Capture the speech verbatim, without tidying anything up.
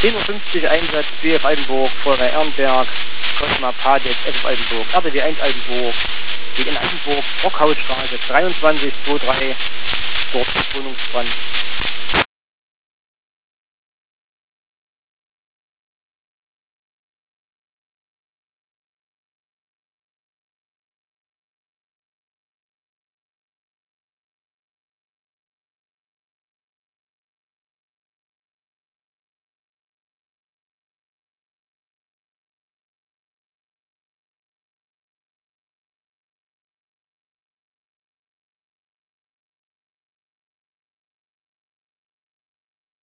zehn Uhr fünfzig Einsatz, B F Altenburg, Feuerwehr Ehrenberg, Cosma Padet, S F Altenburg, R T W eins Altenburg, geht in Altenburg, Brockhausstraße dreiundzwanzig zwei drei, dort Wohnungsbrand.